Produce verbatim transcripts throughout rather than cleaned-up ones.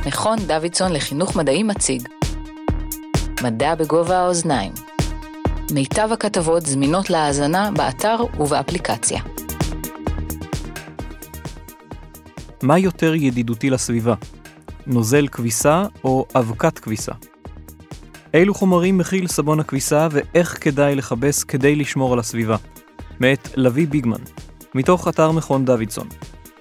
מכון דוידסון לחינוך מדעי מציג מדע בגובה האוזניים. מיטב הכתבות זמינות להאזנה באתר ובאפליקציה. מה יותר ידידותי לסביבה? נוזל כביסה או אבקת כביסה? אילו חומרים מכיל סבון הכביסה ואיך כדאי לחבס כדי לשמור על הסביבה? מאת לוי ביגמן, מתוך אתר מכון דוידסון.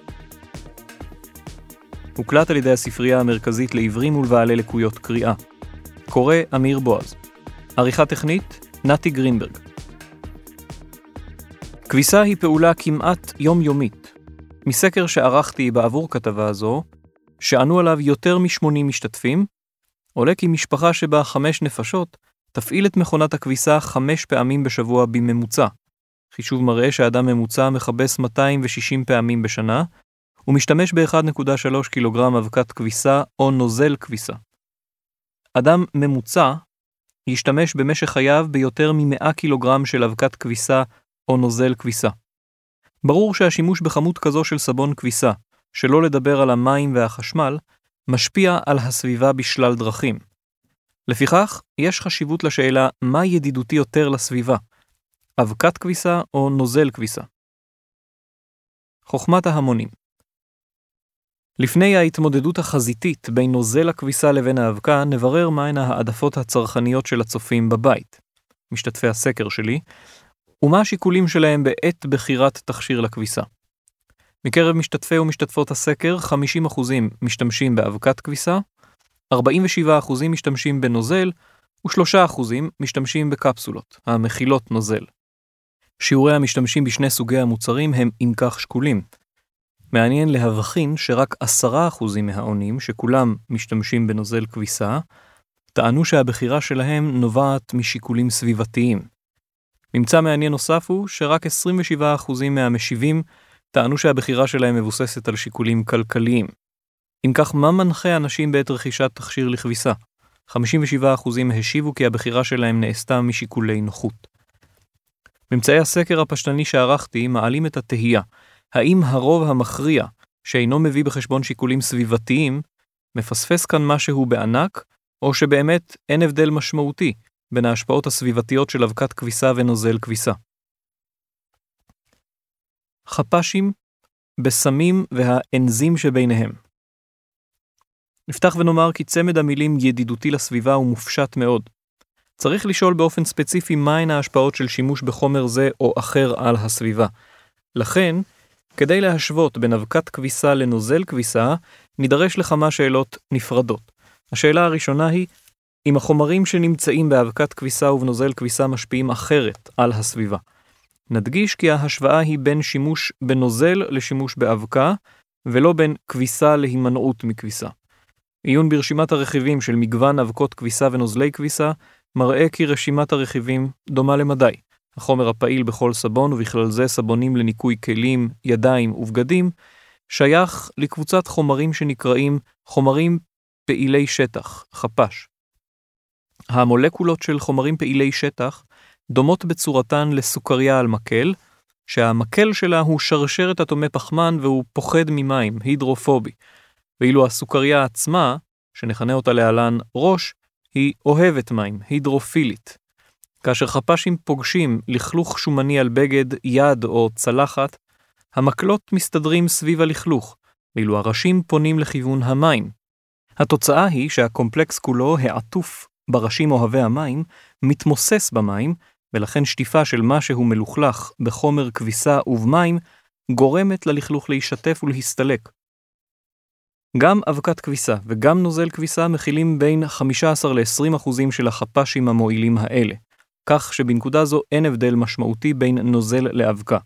הוקלט על ידי הספרייה המרכזית לעיוורים ולבעלי לקויות קריאה. קורא אמיר בועז. עריכה טכנית נתי גרינברג. כביסה היא פעולה כמעט יומיומית. מסקר שערכתי בעבור כתבה הזו, שענו עליו יותר מ-שמונים משתתפים, עולה כי משפחה שבה חמש נפשות תפעיל את מכונת הכביסה חמש פעמים בשבוע בממוצע. חישוב מראה שאדם ממוצע מכבס מאתיים ושישים פעמים בשנה, ומשתמש ב-אחד נקודה שלוש קילוגרם אבקת כביסה או נוזל כביסה. אדם ממוצע ישתמש במשך חייו ביותר מ-מאה קילוגרם של אבקת כביסה או נוזל כביסה. ברור שהשימוש בכמות כזו של סבון כביסה, שלא לדבר על המים והחשמל, משפיע על הסביבה בשלל דרכים. לפיכך, יש חשיבות לשאלה מה ידידותי יותר לסביבה, אבקת כביסה או נוזל כביסה. חוכמת ההמונים. לפני ההתמודדות החזיתית בין נוזל הכביסה לבין האבקה, נברר מהן העדפות הצרכניות של הצופים בבית, משתתפי הסקר שלי, ומה השיקולים שלהם בעת בחירת תכשיר לכביסה. מקרב משתתפי ומשתתפות הסקר, חמישים אחוז משתמשים באבקת כביסה, ארבעים ושבעה אחוז משתמשים בנוזל, ו-שלושה אחוז משתמשים בקפסולות, המכילות נוזל. שיעורי המשתמשים בשני סוגי המוצרים הם אם כך שקולים. מעניין להבחין שרק עשרה אחוז מהעונים, שכולם משתמשים בנוזל כביסה, טענו שהבחירה שלהם נובעת משיקולים סביבתיים. ממצא מעניין נוסף הוא שרק עשרים ושבעה אחוז מהמשיבים טענו שהבחירה שלהם מבוססת על שיקולים כלכליים. אם כך, מה מנחה אנשים בעת רכישת תכשיר לכביסה? חמישים ושבעה אחוז השיבו כי הבחירה שלהם נעשתה משיקולי נוחות. ממצאי הסקר הפשטני שערכתי מעלים את התהייה, האם הרוב המכריע, שאינו מביא בחשבון שיקולים סביבתיים, מפספס כאן משהו בענק, או שבאמת אין הבדל משמעותי בין ההשפעות הסביבתיות של אבקת כביסה ונוזל כביסה. חפשים, בסמים והאנזים שביניהם. נפתח ונאמר כי צמד המילים ידידותי לסביבה הוא מופשט מאוד. צריך לשאול באופן ספציפי מהן ההשפעות של שימוש בחומר זה או אחר על הסביבה. לכן, כדי להשוות בין אבקת כביסה לנוזל כביסה, נידרש לכמה שאלות נפרדות. השאלה הראשונה היא, אם החומרים שנמצאים באבקת כביסה ובנוזל כביסה משפיעים אחרת על הסביבה. נדגיש כי ההשוואה היא בין שימוש בנוזל לשימוש באבקה, ולא בין כביסה להימנעות מכביסה. עיון ברשימת הרכיבים של מגוון אבקות כביסה ונוזלי כביסה, מראה כי רשימת הרכיבים דומה למדי. החומר הפעיל בכל סבון, ובכלל זה סבונים לניקוי כלים, ידיים ובגדים, שייך לקבוצת חומרים שנקראים חומרים פעילי שטח, חפש. המולקולות של חומרים פעילי שטח דומות בצורתן לסוכריה על מקל, שהמקל שלה הוא שרשרת אטומי פחמן והוא פוחד ממים, הידרופובי, ואילו הסוכריה עצמה, שנכנה אותה להלן ראש, היא אוהבת מים, הידרופילית. כאשר חפשים פוגשים לכלוך שומני על בגד, יד או צלחת, המקלות מסתדרים סביב הלכלוך, ואילו הראשים פונים לכיוון המים. התוצאה היא שהקומפלקס כולו, העטוף בראשים אוהבי המים, מתמוסס במים, ולכן שטיפה של משהו מלוכלך בחומר כביסה ובמים, גורמת ללכלוך להישטף ולהסתלק. גם אבקת כביסה וגם נוזל כביסה מכילים בין חמישה עשר עד עשרים אחוז של החפשים המועילים האלה, כך שבנקודה זו אין הבדל משמעותי בין נוזל לאבקה.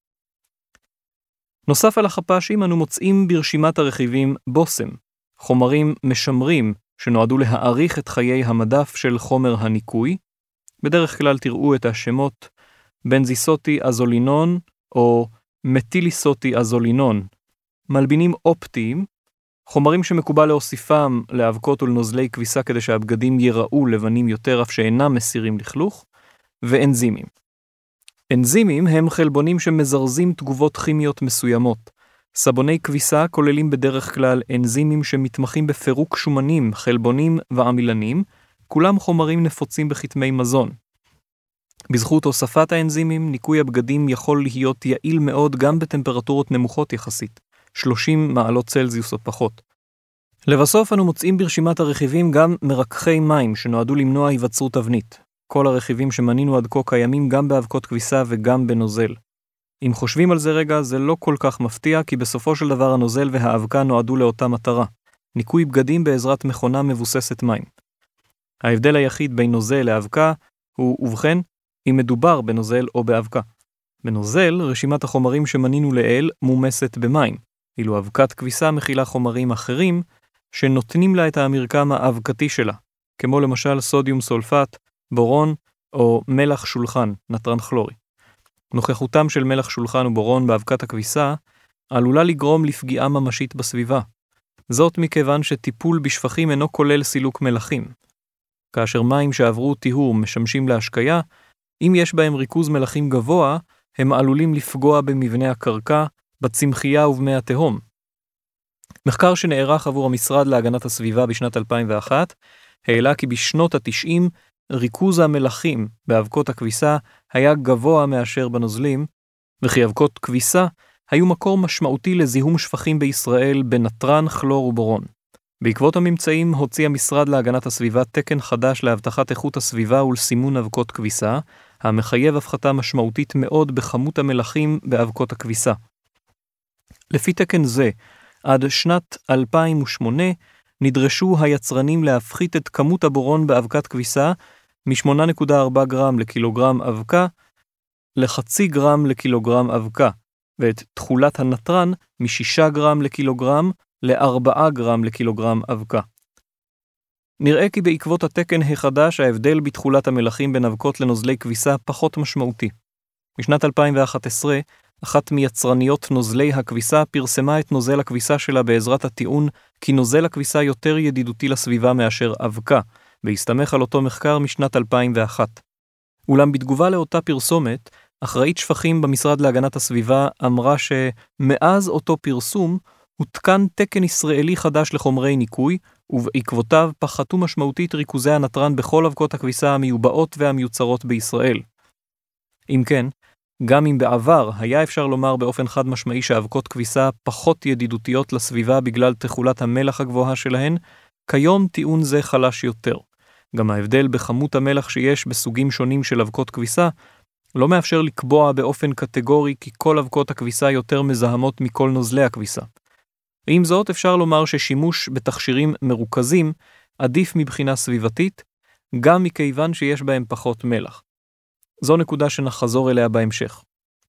נוסף על החפשים אנו מוצאים ברשימת הרכיבים בוסם, חומרים משמרים שנועדו להאריך את חיי המדף של חומר הניקוי. בדרך כלל תראו את השמות בנזיסוטי אזולינון או מטיליסוטי אזולינון, מלבינים אופטיים, חומרים שמקובל להוסיפם לאבקות ולנוזלי כביסה כדי שהבגדים ייראו לבנים יותר אף שאינם מסירים לכלוך, ואנזימים. אנזימים הם חלבונים שמזרזים תגובות כימיות מסוימות, סבוני כביסה כוללים בדרך כלל אנזימים שמתמחים בפירוק שומנים, חלבונים ועמילנים, כולם חומרים נפוצים בכתמי מזון. בזכות הוספת האנזימים, ניקוי הבגדים יכול להיות יעיל מאוד גם בטמפרטורות נמוכות יחסית, שלושים מעלות צלזיוס או פחות. לבסוף אנו מוצאים ברשימת הרכיבים גם מרככי מים שנועדו למנוע היווצרות תבנית. כל הרכיבים שמנינו עד כה קיימים גם באבקות כביסה וגם בנוזל. אם חושבים על זה רגע, זה לא כל כך מפתיע, כי בסופו של דבר הנוזל והאבקה נועדו לאותה מטרה, ניקוי בגדים בעזרת מכונה מבוססת מים. ההבדל היחיד בין נוזל לאבקה הוא, ובכן, אם מדובר בנוזל או באבקה. בנוזל, רשימת החומרים שמנינו לעיל מומסת במים, אילו אבקת כביסה מכילה חומרים אחרים שנותנים לה את המרקם האבקתי שלה, כמו למשל סודיום סולפט, בורון או מלח שולחן, נטרן כלורי. נוכחותם של מלח שולחן ובורון באבקת הכביסה עלולה לגרום לפגיעה ממשית בסביבה. זאת מכיוון שטיפול בשפכים אינו כולל סילוק מלחים. כאשר מים שעברו טיהור משמשים להשקיה, אם יש בהם ריכוז מלחים גבוה, הם עלולים לפגוע במבנה הקרקע, בצמחייה ובמי התהום. מחקר שנערך עבור המשרד להגנת הסביבה בשנת אלפיים ואחת, העלה כי בשנות ה-תשעים ריכוז המלחים באבקות הכביסה היה גבוה מאשר בנוזלים, וכי אבקות כביסה היו מקור משמעותי לזיהום שפכים בישראל בנטרן, כלור ובורון. בעקבות הממצאים הוציא המשרד להגנת הסביבה תקן חדש להבטחת איכות הסביבה ולסימון אבקות כביסה, המחייב הפחתה משמעותית מאוד בכמות המלחים באבקות הכביסה. לפי תקן זה, עד שנת אלפיים ושמונה נדרשו היצרנים להפחית את כמות הבורון באבקת כביסה מ-שמונה נקודה ארבע גרם לקילוגרם אבקה לחצי גרם לקילוגרם אבקה, ואת תכולת הנטרן מ-שישה גרם לקילוגרם ל-ארבעה גרם לקילוגרם אבקה. נראה כי בעקבות התקן החדש ההבדל בתכולת המלחים בין אבקות לנוזלי כביסה פחות משמעותי. בשנת אלפיים ואחת עשרה, אחת מיצרניות נוזלי הכביסה פרסמה את נוזל הכביסה שלה בעזרת הטיעון כי נוזל הכביסה יותר ידידותי לסביבה מאשר אבקה, והסתמך על אותו מחקר משנת אלפיים ואחת. אולם בתגובה לאותה פרסומת, אחראית שפכים במשרד להגנת הסביבה אמרה שמאז אותו פרסום הותקן תקן ישראלי חדש לחומרי ניקוי, ובעקבותיו פחתו משמעותית ריכוזי הנטרן בכל אבקות הכביסה המיובאות והמיוצרות בישראל. אם כן, גם אם בעבר היה אפשר לומר באופן חד משמעי שאבקות כביסה פחות ידידותיות לסביבה בגלל תכולת המלח הגבוהה שלהן, כיום טיעון זה חלש יותר. גם ההבדל בכמות המלח שיש בסוגים שונים של אבקות כביסה לא מאפשר לקבוע באופן קטגורי כי כל אבקות הכביסה יותר מזהמות מכל נוזלי הכביסה. עם זאת אפשר לומר ששימוש בתכשירים מרוכזים עדיף מבחינה סביבתית, גם מכיוון שיש בהם פחות מלח. זו נקודה שנחזור אליה בהמשך.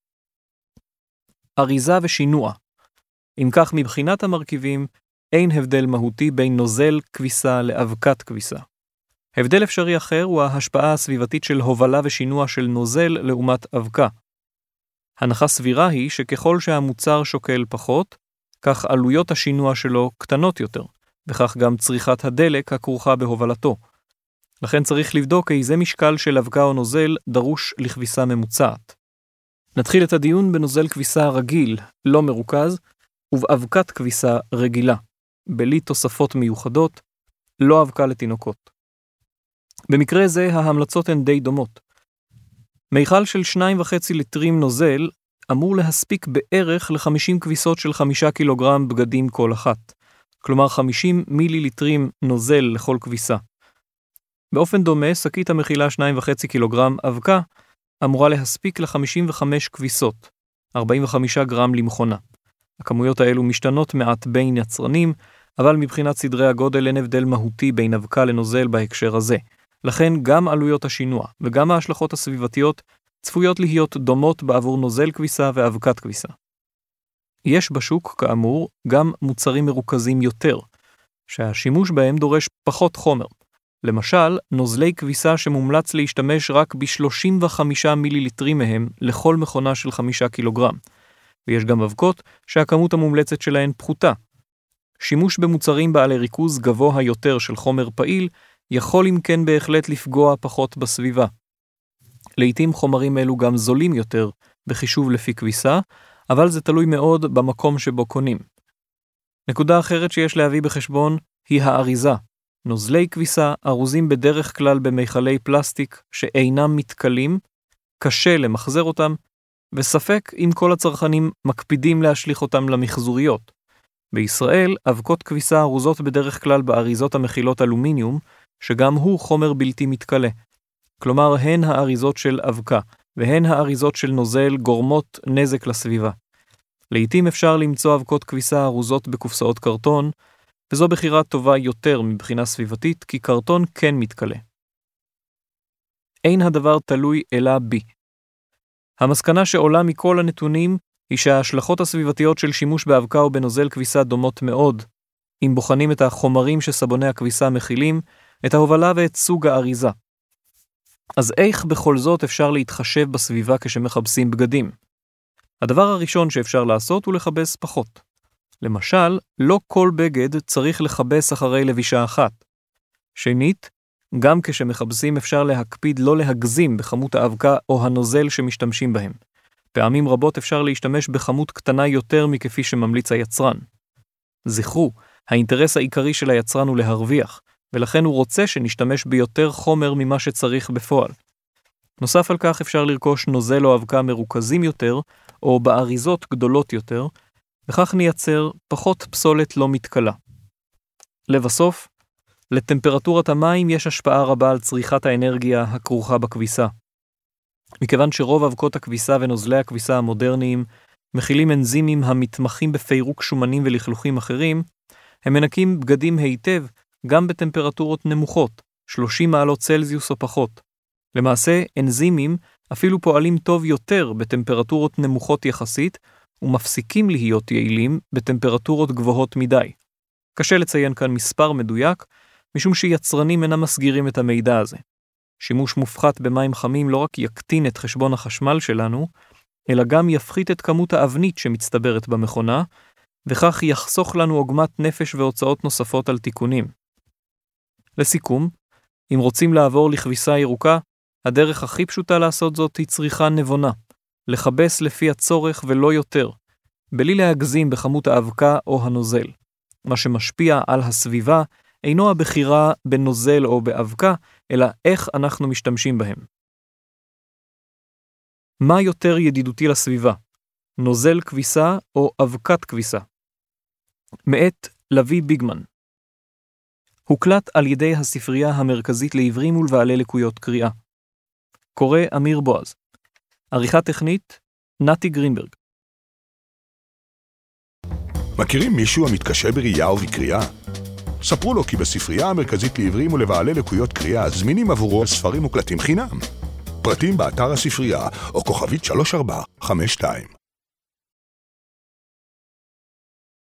אריזה ושינוע. אם כך, מבחינת המרכיבים, אין הבדל מהותי בין נוזל כביסה לאבקת כביסה. הבדל אפשרי אחר הוא ההשפעה הסביבתית של הובלה ושינוע של נוזל לעומת אבקה. הנחה סבירה היא שככל שהמוצר שוקל פחות, כך עלויות השינוע שלו קטנות יותר, וכך גם צריכת הדלק הכרוכה בהובלתו. לכן צריך לבדוק איזה משקל של אבקה או נוזל דרוש לכביסה ממוצעת. נתחיל את הדיון בנוזל כביסה רגיל, לא מרוכז, ובאבקת כביסה רגילה, בלי תוספות מיוחדות, לא אבקה לתינוקות. במקרה זה ההמלצות הן די דומות. מיכל של שניים וחצי ליטרים נוזל אמור להספיק בערך ל-חמישים כביסות של חמישה קילוגרם בגדים כל אחת, כלומר חמישים מיליליטרים נוזל לכל כביסה. באופן דומה, שקית המכילה שניים וחצי קילוגרם אבקה אמורה להספיק ל-חמישים וחמש כביסות, ארבעים וחמישה גרם למכונה. הכמויות האלו משתנות מעט בין יצרנים, אבל מבחינת סדרי הגודל אין הבדל מהותי בין אבקה לנוזל בהקשר הזה. לכן גם עלויות השינוע וגם ההשלכות הסביבתיות צפויות להיות דומות בעבור נוזל כביסה ואבקת כביסה. יש בשוק, כאמור, גם מוצרים מרוכזים יותר, שהשימוש בהם דורש פחות חומר. למשל, נוזלי כביסה שמומלץ להשתמש רק ב-שלושים וחמישה מיליליטרים מהם לכל מכונה של חמישה קילוגרם. ויש גם אבקות שהכמות המומלצת שלהן פחותה. שימוש במוצרים בעלי ריכוז גבוה יותר של חומר פעיל יכול אם כן בהחלט לפגוע פחות בסביבה. לעתים חומרים אלו גם זולים יותר בחישוב לפי כביסה, אבל זה תלוי מאוד במקום שבו קונים. נקודה אחרת שיש להביא בחשבון היא האריזה. נוזלי כביסה ארוזים בדרך כלל במכלי פלסטיק שאינם מתכלים, קשה למחזר אותם, וספק אם כל הצרכנים מקפידים להשליך אותם למחזוריות. בישראל, אבקות כביסה ארוזות בדרך כלל באריזות המכילות אלומיניום, שגם הוא חומר בלתי מתכלה. כלומר, הן האריזות של אבקה, והן האריזות של נוזל גורמות נזק לסביבה. לעתים אפשר למצוא אבקות כביסה ארוזות בקופסאות קרטון, וזו בחירה טובה יותר מבחינה סביבתית, כי קרטון כן מתכלה. אין הדבר תלוי אלא בי. המסקנה שעולה מכל הנתונים היא שההשלכות הסביבתיות של שימוש באבקה או בנוזל כביסה דומות מאוד, אם בוחנים את החומרים שסבוני הכביסה מכילים, את ההובלה ואת סוג האריזה. אז איך בכל זאת אפשר להתחשב בסביבה כשמחבסים בגדים? הדבר הראשון שאפשר לעשות הוא לחבס פחות. למשל, לא כל בגד צריך לחבס אחרי לבישה אחת. שנית, גם כשמחבסים אפשר להקפיד לא להגזים בכמות האבקה או הנוזל שמשתמשים בהם. פעמים רבות אפשר להשתמש בכמות קטנה יותר מכפי שממליץ היצרן. זכרו, האינטרס העיקרי של היצרן הוא להרוויח, ולכן הוא רוצה שנשתמש ביותר חומר ממה שצריך בפועל. נוסף על כך אפשר לרכוש נוזל או אבקה מרוכזים יותר, או באריזות גדולות יותר, וכך נייצר פחות פסולת לא מתכלה. לבסוף, לטמפרטורת המים יש השפעה רבה על צריכת האנרגיה הכרוכה בכביסה. מכיוון שרוב אבקות הכביסה ונוזלי הכביסה המודרניים מכילים אנזימים המתמחים בפירוק שומנים ולכלוכים אחרים, הם מנקים בגדים היטב גם בטמפרטורות נמוכות, שלושים מעלות צלזיוס או פחות. למעשה, אנזימים אפילו פועלים טוב יותר בטמפרטורות נמוכות יחסית, ומפסיקים להיות יעילים בטמפרטורות גבוהות מדי. קשה לציין כאן מספר מדויק, משום שיצרנים אינם מסגירים את המידע הזה. שימוש מופחת במים חמים לא רק יקטין את חשבון החשמל שלנו, אלא גם יפחית את כמות האבנית שמצטברת במכונה, וכך יחסוך לנו עוגמת נפש והוצאות נוספות על תיקונים. לסיכום, אם רוצים לעבור לכביסה ירוקה, הדרך הכי פשוטה לעשות זאת היא צריכה נבונה, לחבס לפי הצורך ולא יותר, בלי להגזים בכמות האבקה או הנוזל. מה שמשפיע על הסביבה אינו הבחירה בנוזל או באבקה, אלא איך אנחנו משתמשים בהם. מה יותר ידידותי לסביבה? נוזל כביסה או אבקת כביסה? מאת לוי ביגמן. הוקלט על ידי הספרייה המרכזית לעיוורים ולבעלי לקויות קריאה. קורא אמיר בועז. עריכה טכנית נתי גרינברג. מכירים מישהו המתקשה בראייה ובקריאה? ספרו לו כי בספרייה המרכזית לעיוורים ולבעלי לקויות קריאה זמינים עבורו ספרים מוקלטים חינם. פרטים באתר הספרייה או כוכבית שלוש ארבע חמש שתיים.